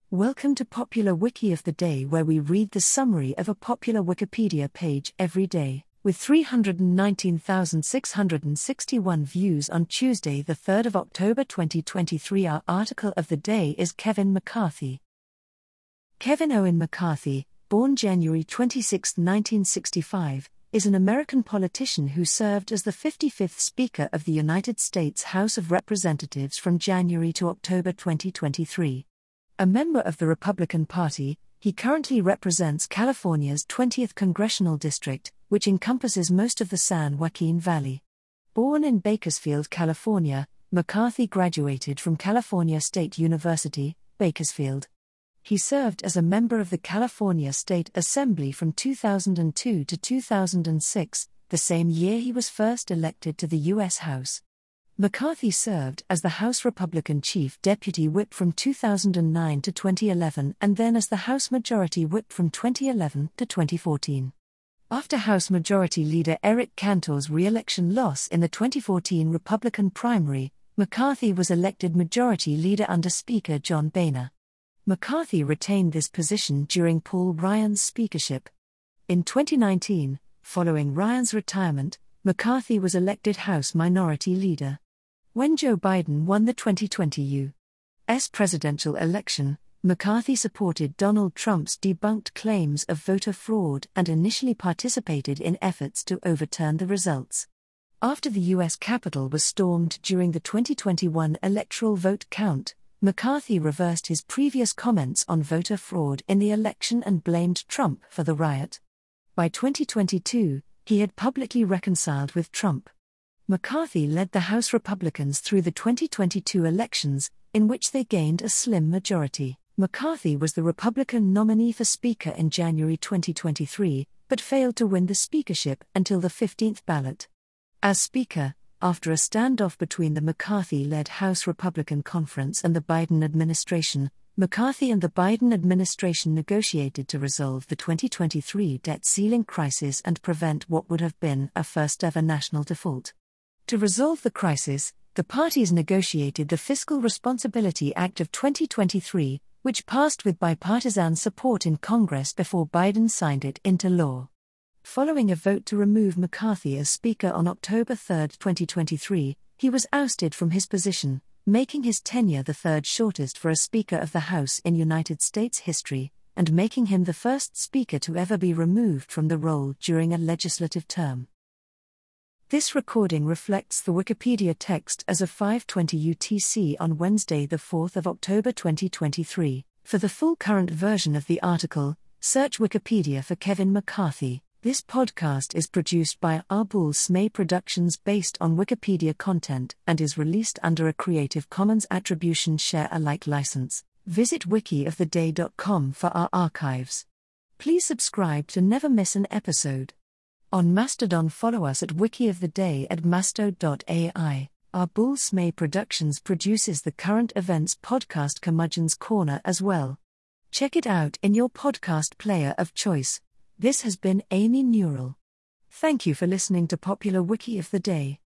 Welcome to Popular Wiki of the Day, where we read the summary of a popular Wikipedia page every day. With 319,661 views on Tuesday, the 3rd of October 2023, our article of the day is Kevin McCarthy. Kevin Owen McCarthy, born January 26, 1965, is an American politician who served as the 55th Speaker of the United States House of Representatives from January to October 2023. A member of the Republican Party, he currently represents California's 20th Congressional District, which encompasses most of the San Joaquin Valley. Born in Bakersfield, California, McCarthy graduated from California State University, Bakersfield. He served as a member of the California State Assembly from 2002 to 2006, the same year he was first elected to the U.S. House. McCarthy served as the House Republican Chief Deputy Whip from 2009 to 2011 and then as the House Majority Whip from 2011 to 2014. After House Majority Leader Eric Cantor's re-election loss in the 2014 Republican primary, McCarthy was elected Majority Leader under Speaker John Boehner. McCarthy retained this position during Paul Ryan's speakership. In 2019, following Ryan's retirement, McCarthy was elected House Minority Leader. When Joe Biden won the 2020 U.S. presidential election, McCarthy supported Donald Trump's debunked claims of voter fraud and initially participated in efforts to overturn the results. After the U.S. Capitol was stormed during the 2021 electoral vote count, McCarthy reversed his previous comments on voter fraud in the election and blamed Trump for the riot. By 2022, he had publicly reconciled with Trump. McCarthy led the House Republicans through the 2022 elections, in which they gained a slim majority. McCarthy was the Republican nominee for Speaker in January 2023, but failed to win the speakership until the 15th ballot. As Speaker, after a standoff between the McCarthy-led House Republican Conference and the Biden administration, McCarthy and the Biden administration negotiated to resolve the 2023 debt ceiling crisis and prevent what would have been a first-ever national default. To resolve the crisis, the parties negotiated the Fiscal Responsibility Act of 2023, which passed with bipartisan support in Congress before Biden signed it into law. Following a vote to remove McCarthy as Speaker on October 3, 2023, he was ousted from his position, making his tenure the third shortest for a Speaker of the House in United States history, and making him the first Speaker to ever be removed from the role during a legislative term. This recording reflects the Wikipedia text as of 5:20 UTC on Wednesday, the 4th of October 2023. For the full current version of the article, search Wikipedia for Kevin McCarthy. This podcast is produced by Arbul Smay Productions based on Wikipedia content and is released under a Creative Commons Attribution Share Alike license. Visit wikioftheday.com for our archives. Please subscribe to never miss an episode. On Mastodon, follow us at Wiki of the Day at masto.ai. Arbul Smay Productions produces the current events podcast Curmudgeon's Corner as well. Check it out in your podcast player of choice. This has been Amy Newell. Thank you for listening to Popular Wiki of the Day.